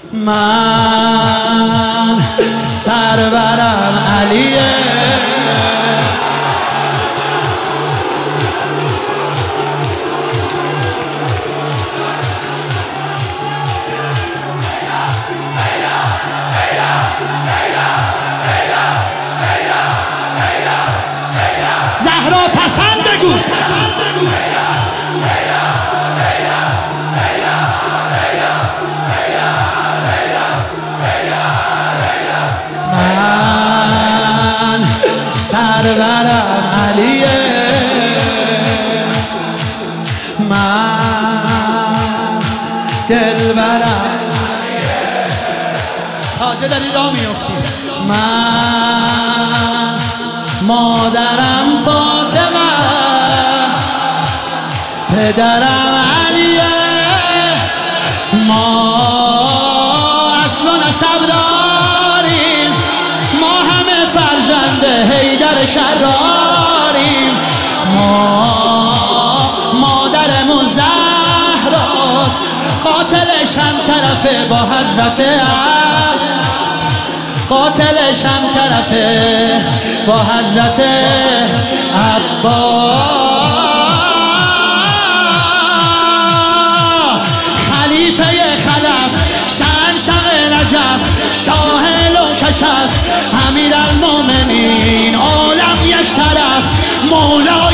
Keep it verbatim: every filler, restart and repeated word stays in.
من سرورم علیه، زهرا پسند بگو. من سرورم علیه، من دلبرم تازه داری راه میفتی. من مادرم فاطمه، پدرم علیه، ما اصل و نسب داریم، ما همه فرزند حیدر کراریم، ما مادرمون زهراست، قاتلش هم طرفه با حضرت علی، قاتلش هم طرفه با حضرت عباس. خلیفه خلف، شهنشاه نجف، شاه و کشف، امیرالمومنین، عالم یک طرف، مولا